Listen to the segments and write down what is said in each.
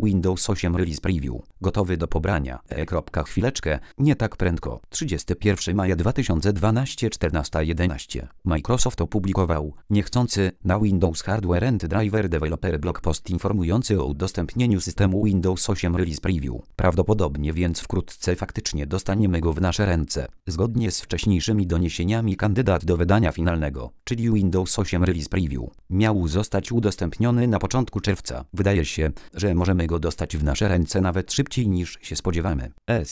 Windows 8 Release Preview. Gotowy do pobrania. Chwileczkę, nie tak prędko. 31 maja 2012, 14:11. Microsoft opublikował niechcący na Windows Hardware and Driver Developer blog post informujący o udostępnieniu systemu Windows 8 Release Preview. Prawdopodobnie więc wkrótce faktycznie dostaniemy go w nasze ręce. Zgodnie z wcześniejszymi doniesieniami kandydat do wydania finalnego, czyli Windows 8 Release Preview, miał zostać udostępniony na początku czerwca. Wydaje się, że możemy go dostać w nasze ręce nawet szybciej niż się spodziewamy.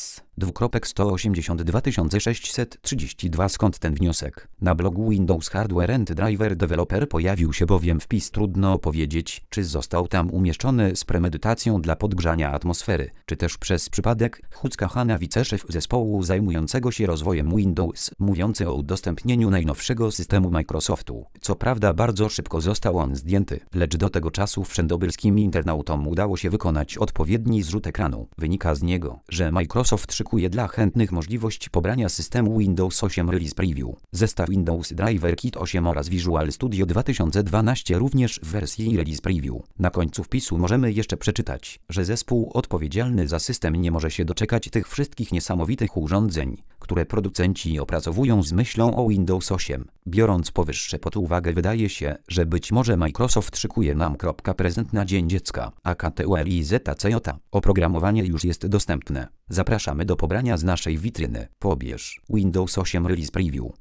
S:182 632. Skąd ten wniosek? Na blogu Windows Hardware and Driver Developer pojawił się bowiem wpis. Trudno powiedzieć, czy został tam umieszczony z premedytacją dla podgrzania atmosfery, czy też przez przypadek. Hucka Hanna, wiceszef zespołu zajmującego się rozwojem Windows, mówiący o udostępnieniu najnowszego systemu Microsoftu. Co prawda bardzo szybko został on zdjęty, lecz do tego czasu wszędobylskim internautom udało się wykonać odpowiedni zrzut ekranu. Wynika z niego, że Microsoft szykuje dla chętnych możliwość pobrania systemu Windows 8 Release Preview. Zestaw Windows Driver Kit 8 oraz Visual Studio 2012 również w wersji Release Preview. Na końcu wpisu możemy jeszcze przeczytać, że zespół odpowiedzialny za system nie może się doczekać tych wszystkich niesamowitych urządzeń, które producenci opracowują z myślą o Windows 8. Biorąc powyższe pod uwagę, wydaje się, że być może Microsoft szykuje nam prezent na Dzień Dziecka, AKTULIZACJ. Oprogramowanie już jest dostępne. Zapraszamy do pobrania z naszej witryny. Pobierz Windows 8 Release Preview.